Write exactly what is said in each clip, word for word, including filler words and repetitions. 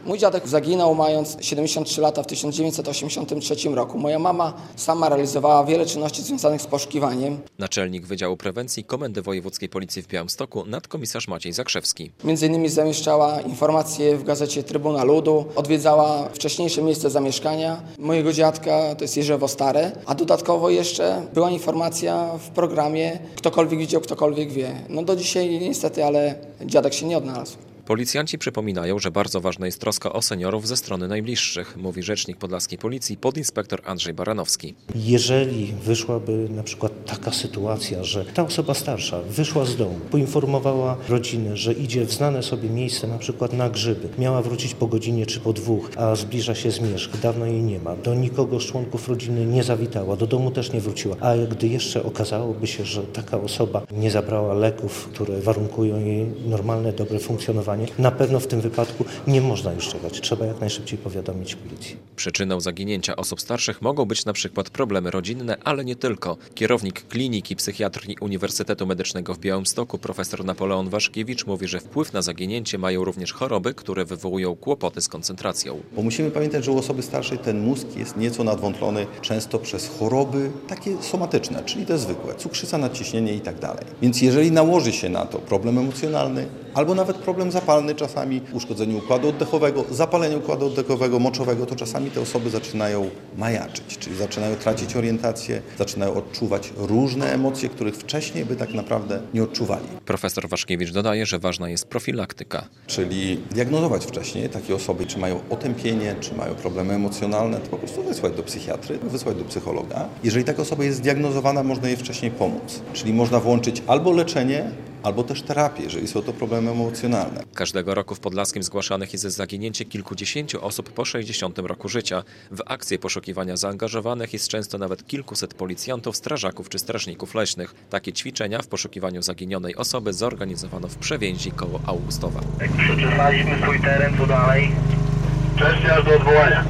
Mój dziadek zaginął mając siedemdziesiąt trzy lata w tysiąc dziewięćset osiemdziesiątym trzecim roku. Moja mama sama realizowała wiele czynności związanych z poszukiwaniem. Naczelnik Wydziału Prewencji Komendy Wojewódzkiej Policji w Białymstoku nadkomisarz Maciej Zakrzewski. Między innymi zamieszczała informacje w gazecie Trybuna Ludu, odwiedzała wcześniejsze miejsce zamieszkania mojego dziadka, to jest Jerzewo Stare, a dodatkowo jeszcze była informacja w programie Ktokolwiek widział, ktokolwiek wie. No do dzisiaj niestety, ale dziadek się nie odnalazł. Policjanci przypominają, że bardzo ważna jest troska o seniorów ze strony najbliższych, mówi rzecznik podlaskiej policji podinspektor Andrzej Baranowski. Jeżeli wyszłaby na przykład taka sytuacja, że ta osoba starsza wyszła z domu, poinformowała rodzinę, że idzie w znane sobie miejsce, na przykład na grzyby, miała wrócić po godzinie czy po dwóch, a zbliża się zmierzch, dawno jej nie ma, do nikogo z członków rodziny nie zawitała, do domu też nie wróciła, a gdy jeszcze okazałoby się, że taka osoba nie zabrała leków, które warunkują jej normalne, dobre funkcjonowanie, na pewno w tym wypadku nie można już czekać. Trzeba jak najszybciej powiadomić policję. Przyczyną zaginięcia osób starszych mogą być na przykład problemy rodzinne, ale nie tylko. Kierownik Kliniki Psychiatrii Uniwersytetu Medycznego w Białymstoku, profesor Napoleon Waszkiewicz, mówi, że wpływ na zaginięcie mają również choroby, które wywołują kłopoty z koncentracją. Bo musimy pamiętać, że u osoby starszej ten mózg jest nieco nadwątlony często przez choroby takie somatyczne, czyli te zwykłe, cukrzyca, nadciśnienie i tak dalej. Więc jeżeli nałoży się na to problem emocjonalny, albo nawet problem zapalny czasami, uszkodzenie układu oddechowego, zapalenie układu oddechowego, moczowego, to czasami te osoby zaczynają majaczyć, czyli zaczynają tracić orientację, zaczynają odczuwać różne emocje, których wcześniej by tak naprawdę nie odczuwali. Profesor Waszkiewicz dodaje, że ważna jest profilaktyka. Czyli diagnozować wcześniej takie osoby, czy mają otępienie, czy mają problemy emocjonalne, to po prostu wysłać do psychiatry, wysłać do psychologa. Jeżeli taka osoba jest zdiagnozowana, można jej wcześniej pomóc. Czyli można włączyć albo leczenie, albo też terapię, jeżeli są to problemy emocjonalne. Każdego roku w Podlaskim zgłaszanych jest zaginięcie kilkudziesięciu osób po sześćdziesiątym roku życia. W akcje poszukiwania zaangażowanych jest często nawet kilkuset policjantów, strażaków czy strażników leśnych. Takie ćwiczenia w poszukiwaniu zaginionej osoby zorganizowano w Przewięzi koło Augustowa. Jak przeczesaliśmy swój teren, to dalej. Wcześniej aż do odwołania.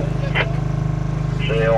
Przyjął.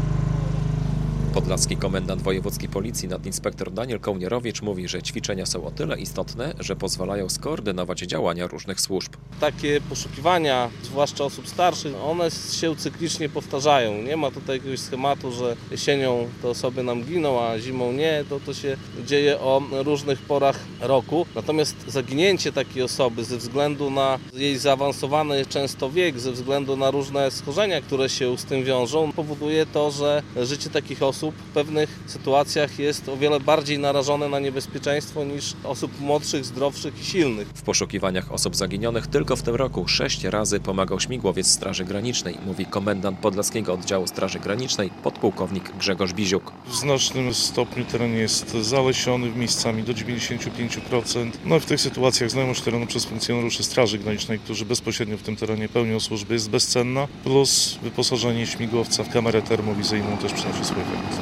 Podlaski komendant wojewódzkiej policji nadinspektor Daniel Kołnierowicz mówi, że ćwiczenia są o tyle istotne, że pozwalają skoordynować działania różnych służb. Takie poszukiwania, zwłaszcza osób starszych, one się cyklicznie powtarzają. Nie ma tutaj jakiegoś schematu, że jesienią te osoby nam giną, a zimą nie. To, to się dzieje o różnych porach roku. Natomiast zaginięcie takiej osoby ze względu na jej zaawansowany często wiek, ze względu na różne schorzenia, które się z tym wiążą, powoduje to, że życie takich osób w pewnych sytuacjach jest o wiele bardziej narażone na niebezpieczeństwo niż osób młodszych, zdrowszych i silnych. W poszukiwaniach osób zaginionych tylko w tym roku sześć razy pomagał śmigłowiec Straży Granicznej, mówi komendant Podlaskiego Oddziału Straży Granicznej podpułkownik Grzegorz Biziuk. W znacznym stopniu teren jest zalesiony miejscami do dziewięćdziesięciu pięciu procent. No w tych sytuacjach znajomość terenu przez funkcjonariuszy Straży Granicznej, którzy bezpośrednio w tym terenie pełnią służby, jest bezcenna, plus wyposażenie śmigłowca w kamerę termowizyjną też przynosi swój efekt.